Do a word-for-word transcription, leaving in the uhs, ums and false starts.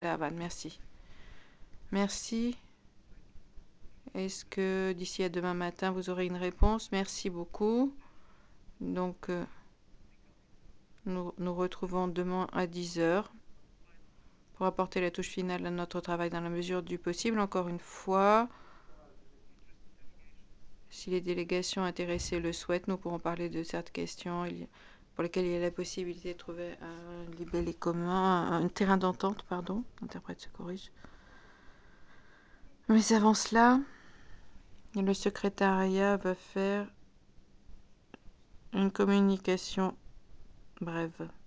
Laval, merci. Merci. Est-ce que d'ici à demain matin, vous aurez une réponse? Merci beaucoup. Donc, euh, nous nous retrouvons demain à dix heures pour apporter la touche finale à notre travail dans la mesure du possible. Encore une fois, si les délégations intéressées le souhaitent, nous pourrons parler de cette question pour lesquelles il y a la possibilité de trouver un libellé commun, un terrain d'entente, pardon, l'interprète se corrige. Mais avant cela, le secrétariat va faire une communication brève.